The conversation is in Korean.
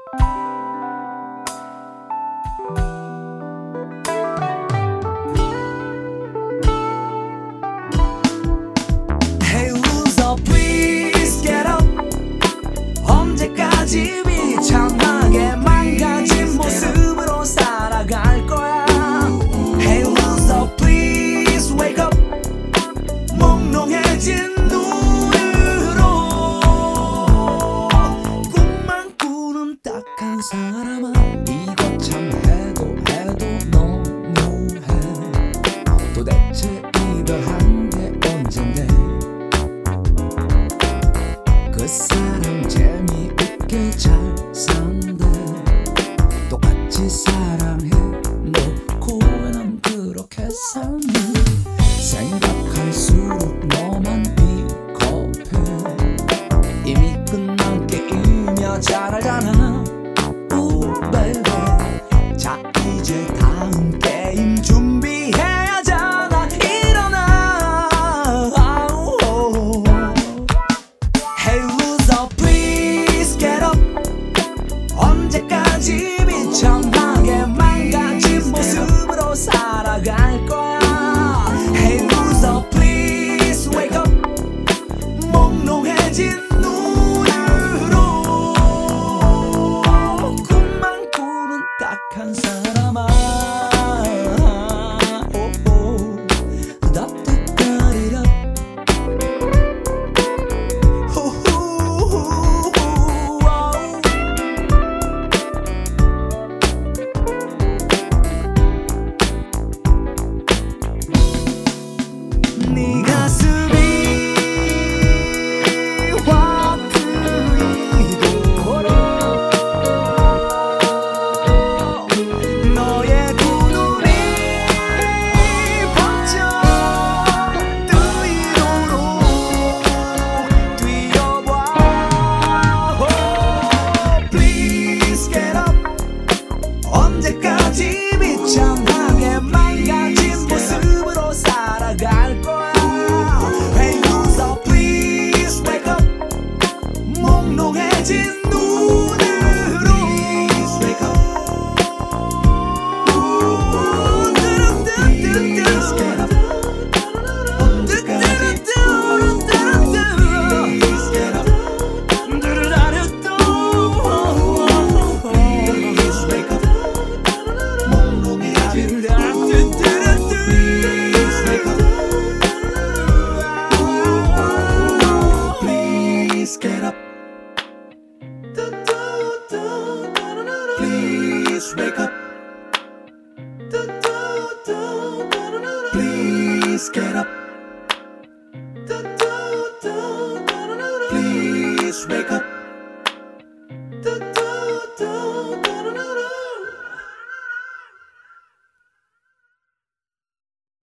Hey loser please get up. 언제까지 비참하게 망가진 모습으로 살아갈 거야. Hey loser please wake up. 몽롱해진 눈으로 꿈만 꾸는 딱한 사람아, 이거 참 해도 너무해. 도대체 이별한 게 언젠데. 그 사람 재미있게 잘 산대. 똑같이 사랑해 놓고 왜 난 그렇게 사니. 생각할수록 너만 비겁해. 이미 끝난 게임이야 잘 알잖아. Ooh baby. 자 이제 다음 게임 준비해야 하잖아. 일어나. Hey loser please get up. 언제까지 비참하게 망가진 모습으로 살아갈 거야. Hey loser please wake up. 몽롱해진 눈으로 꿈만 꾸는 딱한 사람아. 답답하리라. 네 가슴이 확 트이도록 너의 두 눈이 번쩍 뜨이도록 뛰어봐. Please get up. 언제까지 비참하게 망가진 모습으로 살아갈 거야. Hey loser please wake up. 몽롱해진 눈으로 Please wake up. Please get up. 언제까지 Please get up. Please wake up. 몽롱해진 Please wake up. Please get up. Please wake up. Please get up. Please wake up.